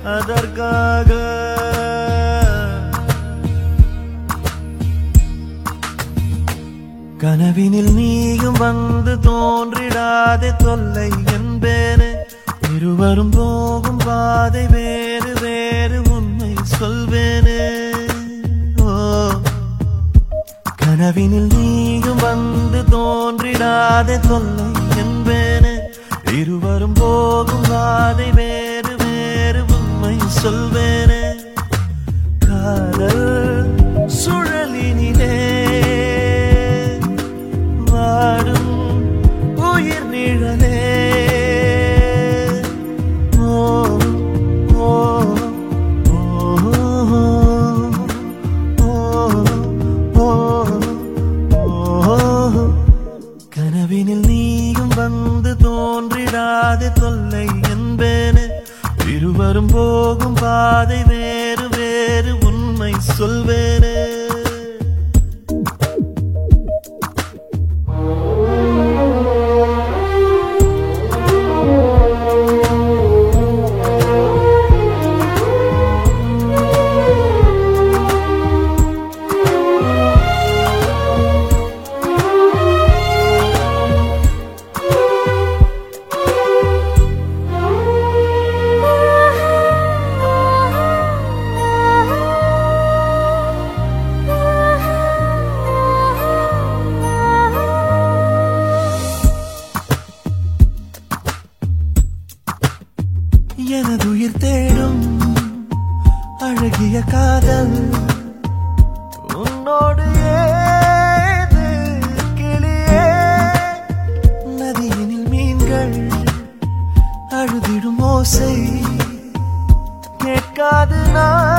அதற்காக கனவினில் நீயும் வந்து தோன்றிடாதே தொல்லை என்பேனே இருவரும் போகும் பாதை வேறு வேறு உண்மை சொல்வேனே கனவினில் நீயும் வந்து தோன்றிடாதே தொல்லை என்பேனே இருவரும் போகும் பாதை வேறு வேறு உண்மை சொல்வேனே காதல் சுழலினிலே வாடும் உயிர் நிழலே கனவினில் நீயும் வந்து தோன்றிடாதே தொல்லை என்பேனே இருவரும் போகும் பாதை வேறு வேறு உண்மை சொல்வேனே எனதுயிர் தேடும் அழகிய காதல் உன்னோடு ஏது கிளியே நதியினில் மீன்கள் அழுதிடும் ஓசை கேட்காது நான்